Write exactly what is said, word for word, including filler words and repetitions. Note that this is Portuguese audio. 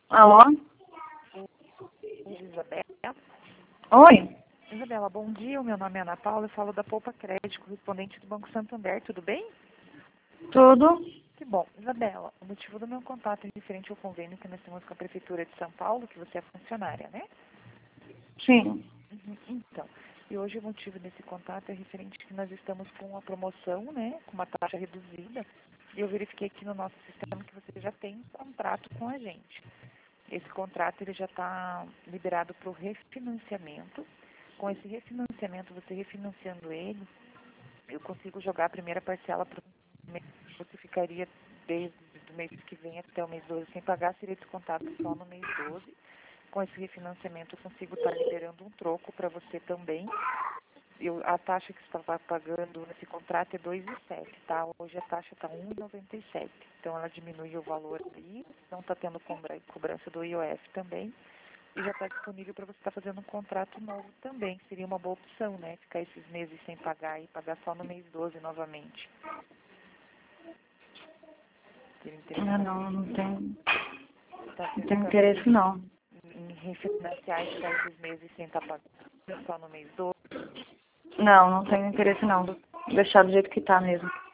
Alô? Isabela. Oi? Isabela, bom dia. O meu nome é Ana Paula. Eu falo da Poupa Crédito, correspondente do Banco Santander. Tudo bem? Tudo? Que bom. Isabela, o motivo do meu contato é referente ao convênio que nós temos com a Prefeitura de São Paulo, que você é funcionária, né? Sim. Uhum. Então, e hoje o motivo desse contato é referente que nós estamos com uma promoção, né, com uma taxa reduzida. E eu verifiquei aqui no nosso sistema que você já tem um contrato com a gente. Esse contrato ele já está liberado para o refinanciamento. Com esse refinanciamento, você refinanciando ele, eu consigo jogar a primeira parcela para o mês. Você ficaria desde o mês que vem até o mês doze sem pagar, seria descontado só no mês doze. Com esse refinanciamento, eu consigo estar liberando um troco para você também. Eu, a taxa que você estava pagando nesse contrato é dois vírgula sete, tá? Hoje a taxa está um vírgula noventa e sete. Então ela diminui o valor aí, não está tendo cobra- cobrança do I O F também. E já está disponível para você estar fazendo um contrato novo também. Seria uma boa opção, né? Ficar esses meses sem pagar e pagar só no mês doze novamente. Teria interesse Ah, em não, não fazer tem, tá não tem pensando interesse em, não. em refinanciar e ficar esses meses sem estar pagando só no mês doze? Não, não tenho interesse não. Deixar do jeito que tá mesmo.